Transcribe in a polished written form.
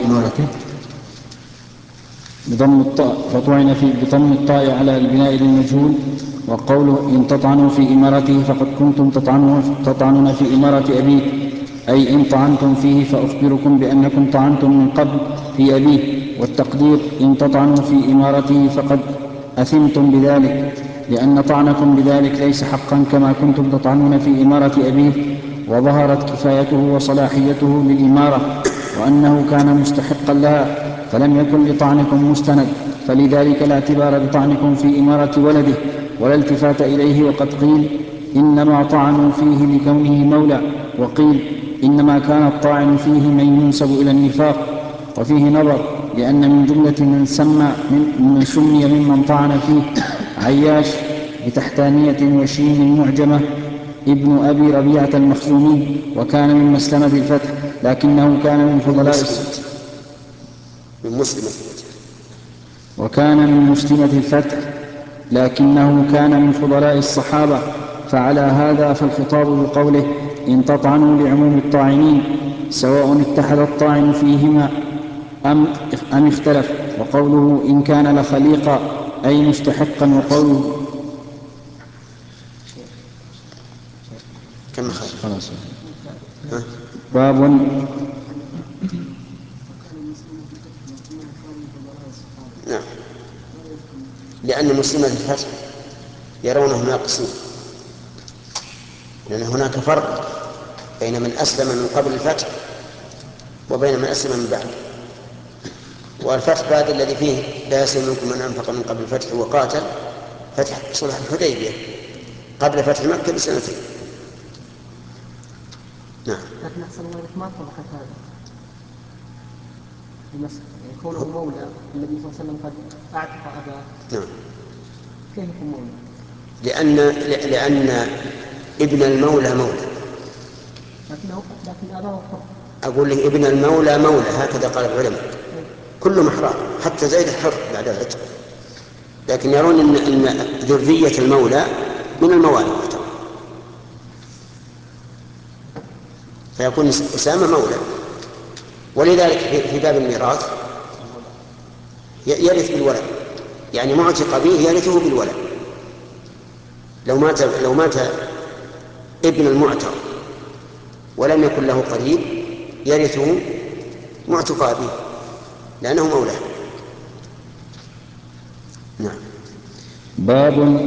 إمارته بضم الطاء، فطعن في بضم الطاء على البناء للمجهول. وقوله إن تطعنوا في إمارته فقد كنتم تطعنون في إمارة أبيه، أي إن طعنتم فيه فأخبركم بأنكم طعنتم من قبل في أبيه. والتقدير إن تطعنوا في إمارته فقد أثمتم بذلك، لأن طعنكم بذلك ليس حقا كما كنتم تطعنون في إمارة أبيه. وظهرت كفايته وصلاحيته للإمارة وأنه كان مستحقا لها، فلم يكن لطعنكم مستند، فلذلك لا اعتبار بطعنكم في إمارة ولده ولا التفات إليه. وقد قيل إنما طعنوا فيه لكونه مولى، وقيل إنما كان الطاعن فيه من ينسب إلى النفاق. وفيه نظر، لأن من جملة من سمي ممن طعن فيه عياش بتحتانية وشين معجمة ابن أبي ربيعة المخزومي، وكان من مسلمة الفتح، لكنه كان من فضلاء لكنه كان من فضلاء الصحابة. فعلى هذا فالخطاب بقوله إن تطعنوا لعموم الطاعنين، سواء اتحد الطاعن فيهما أم اختلف. وقوله إن كان لخليقا أي مستحقا. وقوله خلاص. باب نعم، لأن مسلمة الفتح يرونه ناقصين، لأن هناك فرق بين من أسلم من قبل الفتح وبين من أسلم من بعد. والفتح بعد الذي فيه لا يسلم منكم من أنفق من قبل الفتح وقاتل، فتح صلح الحديبية قبل فتح مكة بسنتين. نعم. لكن أحسن الله ما توضحت هذا المسألة، يعني كونه مولى النبي صلى الله عليه وسلم قد أعتق أباه. نعم. كيف يكون مولى؟ لأن ابن المولى مولى، لكن أباه حر. أقول لك ابن المولى مولى، هكذا قال العلماء، كل محرار حتى زيد حر بعد العتق، لكن يرون أن ذرية المولى من الموالي فيكون أسامة مولى. ولذلك في باب الميراث يرث بالولد، يعني معتق به يرثه بالولد. لو مات ابن المعتق ولم يكن له قريب يرثه معتق به لأنه مولاه. نعم. باب